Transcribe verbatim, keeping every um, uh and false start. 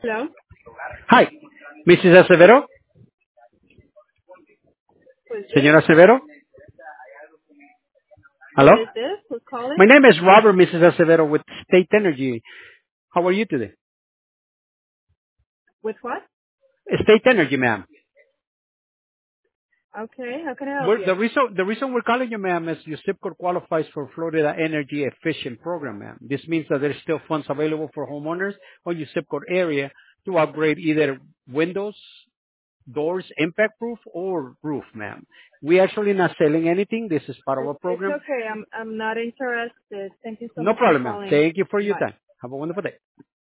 Hello? Hi, missus Acevedo. Who is this? Señora Acevedo. Who Hello. is this? Who's calling? My name is Robert, missus Acevedo, with State Energy. How are you today? With what? State Energy, ma'am. Okay, how can I help We're, you? the reason the reason we're calling you, ma'am, is your zip code qualifies for Florida Energy Efficient Program, ma'am. This means that there's still funds available for homeowners on your zip code area to upgrade either windows, doors, impact proof, or roof, ma'am. We actually not selling anything. This is part of It's, our it's program. okay. I'm I'm not interested. Thank you so No much for problem, ma'am. calling. Thank you for your Bye. time. Have a wonderful day.